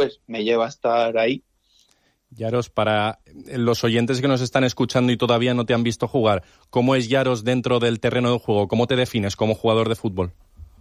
pues me lleva a estar ahí. Yaros, para los oyentes que nos están escuchando y todavía no te han visto jugar, ¿cómo es Yaros dentro del terreno de juego? ¿Cómo te defines como jugador de fútbol?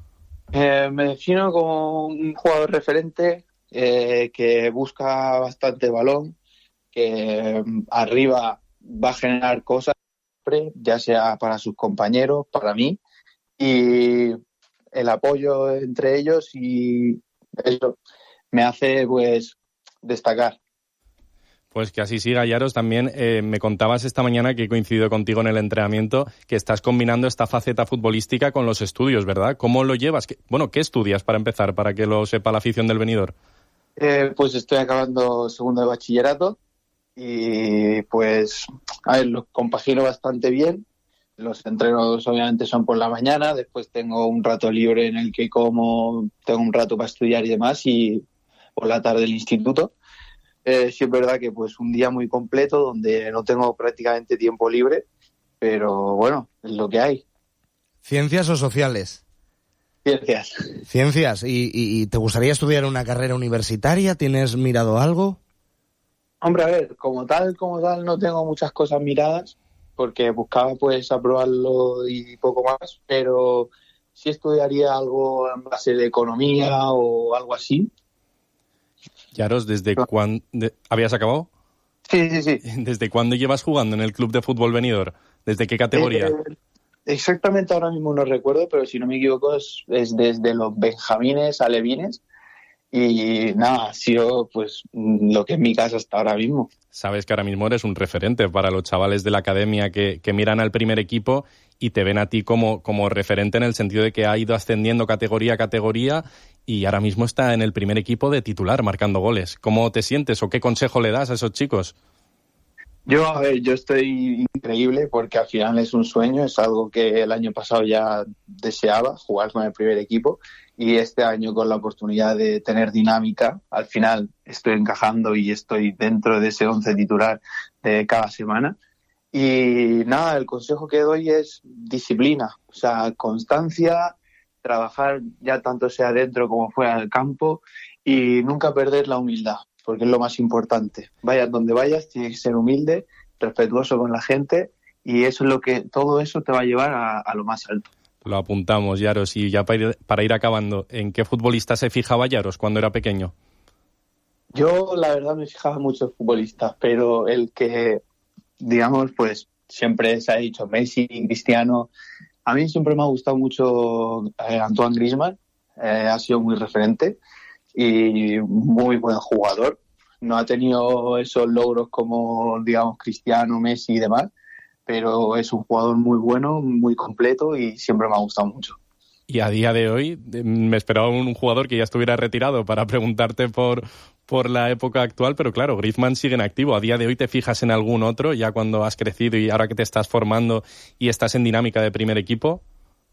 Me defino como un jugador referente que busca bastante balón, que arriba va a generar cosas, ya sea para sus compañeros, para mí, y el apoyo entre ellos, y eso me hace pues destacar. Pues que así siga, Yaros. También me contabas esta mañana, que he coincidido contigo en el entrenamiento, que estás combinando esta faceta futbolística con los estudios, ¿verdad? ¿Cómo lo llevas? ¿Qué estudias para empezar, para que lo sepa la afición del Benidorm? Pues estoy acabando segundo de bachillerato y pues, a ver, lo compagino bastante bien. Los entrenos obviamente son por la mañana, después tengo un rato libre en el que tengo un rato para estudiar y demás, y por la tarde el instituto. Sí es verdad que pues un día muy completo donde no tengo prácticamente tiempo libre, pero bueno, es lo que hay. ¿Ciencias o sociales? Ciencias. Ciencias. ¿Y te gustaría estudiar una carrera universitaria? ¿Tienes mirado algo? Hombre, a ver, como tal no tengo muchas cosas miradas, porque buscaba pues aprobarlo y poco más, pero sí estudiaría algo en base de economía o algo así. Yaros, ¿desde cuándo habías acabado? Sí. ¿Desde cuándo llevas jugando en el Club de Fútbol Benidorm? ¿Desde qué categoría? Exactamente ahora mismo no recuerdo, pero si no me equivoco es desde los benjamines, alevines, y nada, ha sido pues lo que es mi casa hasta ahora mismo. Sabes que ahora mismo eres un referente para los chavales de la academia que miran al primer equipo y te ven a ti como referente, en el sentido de que ha ido ascendiendo categoría a categoría y ahora mismo está en el primer equipo de titular marcando goles. ¿Cómo te sientes o qué consejo le das a esos chicos? Yo estoy increíble, porque al final es un sueño, es algo que el año pasado ya deseaba, jugar con el primer equipo, y este año con la oportunidad de tener dinámica, al final estoy encajando y estoy dentro de ese 11 titular de cada semana. Y nada, el consejo que doy es disciplina, o sea, constancia, trabajar ya tanto sea dentro como fuera del campo, y nunca perder la humildad, porque es lo más importante. Vayas donde vayas, tienes que ser humilde, respetuoso con la gente, y eso es todo eso te va a llevar a lo más alto. Lo apuntamos, Yaros. Y ya para ir acabando, ¿en qué futbolista se fijaba Yaros cuando era pequeño? Yo, la verdad, me fijaba en muchos futbolistas, pero el que, digamos, pues siempre se ha dicho Messi, Cristiano. A mí siempre me ha gustado mucho Antoine Griezmann, ha sido muy referente y muy buen jugador. No ha tenido esos logros como, digamos, Cristiano, Messi y demás, pero es un jugador muy bueno, muy completo, y siempre me ha gustado mucho. Y a día de hoy, me esperaba un jugador que ya estuviera retirado para preguntarte por la época actual, pero claro, Griezmann sigue en activo. ¿A día de hoy te fijas en algún otro, ya cuando has crecido y ahora que te estás formando y estás en dinámica de primer equipo?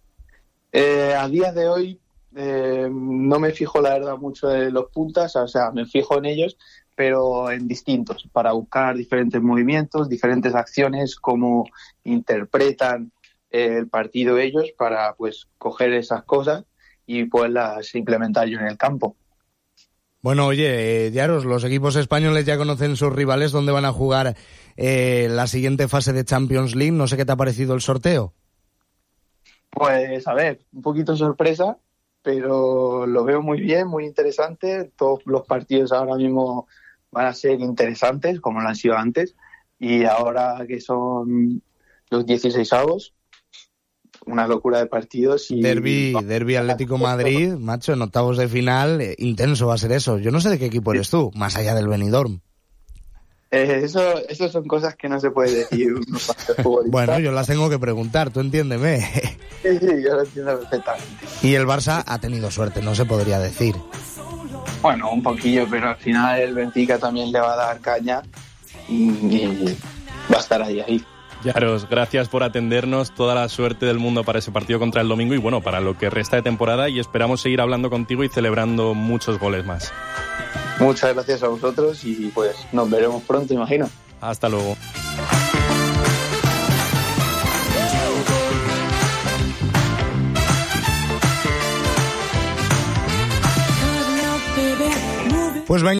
A día de hoy no me fijo, la verdad, mucho en los puntas, o sea, me fijo en ellos, pero en distintos, para buscar diferentes movimientos, diferentes acciones, cómo interpretan el partido ellos, para pues coger esas cosas y poderlas implementar yo en el campo. Bueno, oye, Yaros, los equipos españoles ya conocen sus rivales, donde van a jugar la siguiente fase de Champions League. No sé qué te ha parecido el sorteo. Pues a ver, un poquito sorpresa, pero lo veo muy bien, muy interesante. Todos los partidos ahora mismo van a ser interesantes, como lo han sido antes, y ahora que son los 16avos, una locura de partidos. Y Derbi Atlético Madrid, macho, en octavos de final, intenso va a ser eso. Yo no sé de qué equipo eres tú, más allá del Benidorm. Eso son cosas que no se puede decir. Bueno, yo las tengo que preguntar, tú entiéndeme. Sí, yo lo entiendo perfectamente. Y el Barça ha tenido suerte, no se podría decir. Bueno, un poquillo, pero al final el Benfica también le va a dar caña y va a estar ahí. Yaros, gracias por atendernos, toda la suerte del mundo para ese partido contra el domingo y bueno, para lo que resta de temporada, y esperamos seguir hablando contigo y celebrando muchos goles más. Muchas gracias a vosotros y pues nos veremos pronto, imagino. Hasta luego. Pues venga.